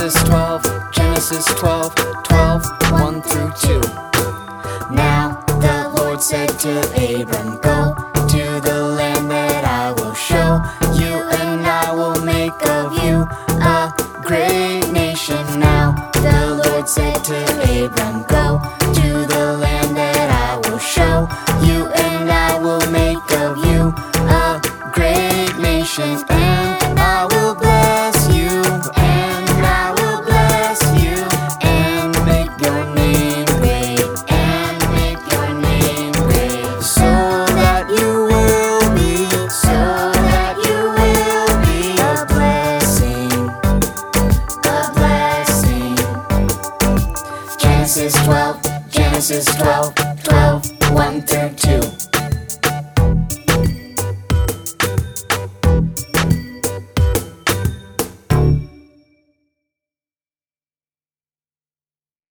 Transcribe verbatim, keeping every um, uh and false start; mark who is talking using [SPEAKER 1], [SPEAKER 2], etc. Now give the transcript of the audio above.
[SPEAKER 1] Genesis twelve, Genesis twelve, twelve, one through two. Now the Lord said to Abram, Go